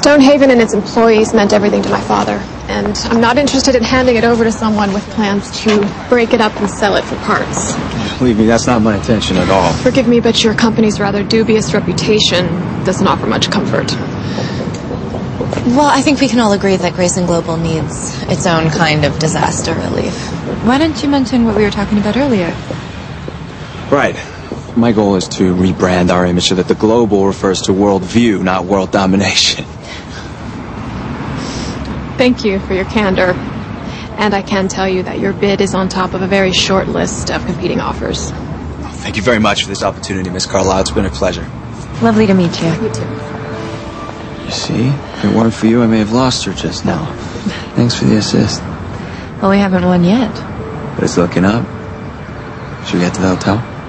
Stonehaven and its employees meant everything to my father, and I'm not interested in handing it over to someone with plans to break it up and sell it for parts. Believe me, that's not my intention at all. Forgive me, but your company's rather dubious reputation doesn't offer much comfort. Well, I think we can all agree that Grayson Global needs its own kind of disaster relief. Why didn't you mention what we were talking about earlier? Right. My goal is to rebrand our image so that the global refers to world view, not world domination. Thank you for your candor. And I can tell you that your bid is on top of a very short list of competing offers. Thank you very much for this opportunity, Miss Carlisle. It's been a pleasure. Lovely to meet you. You too. You see, if it weren't for you, I may have lost her just now. Thanks for the assist. Well, we haven't won yet. But it's looking up. Should we get to the hotel?